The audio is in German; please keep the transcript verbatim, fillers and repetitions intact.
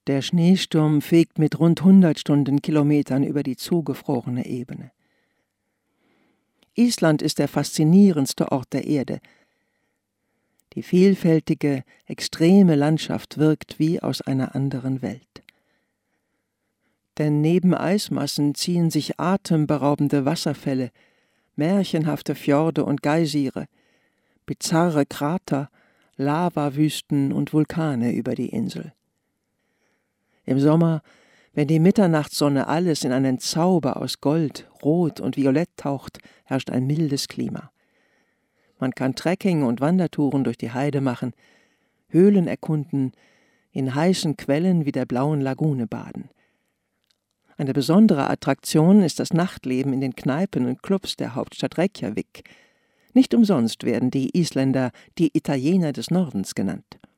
Der Schneesturm fegt mit rund hundert Stundenkilometern über die zugefrorene Ebene. Island ist der faszinierendste Ort der Erde. Die vielfältige, extreme Landschaft wirkt wie aus einer anderen Welt. Denn neben Eismassen ziehen sich atemberaubende Wasserfälle, märchenhafte Fjorde und Geysire, bizarre Krater, Lavawüsten und Vulkane über die Insel. Im Sommer, wenn die Mitternachtssonne alles in einen Zauber aus Gold, Rot und Violett taucht, herrscht ein mildes Klima. Man kann Trekking- und Wandertouren durch die Heide machen, Höhlen erkunden, in heißen Quellen wie der blauen Lagune baden. Eine besondere Attraktion ist das Nachtleben in den Kneipen und Clubs der Hauptstadt Reykjavik. Nicht umsonst werden die Isländer die Italiener des Nordens genannt.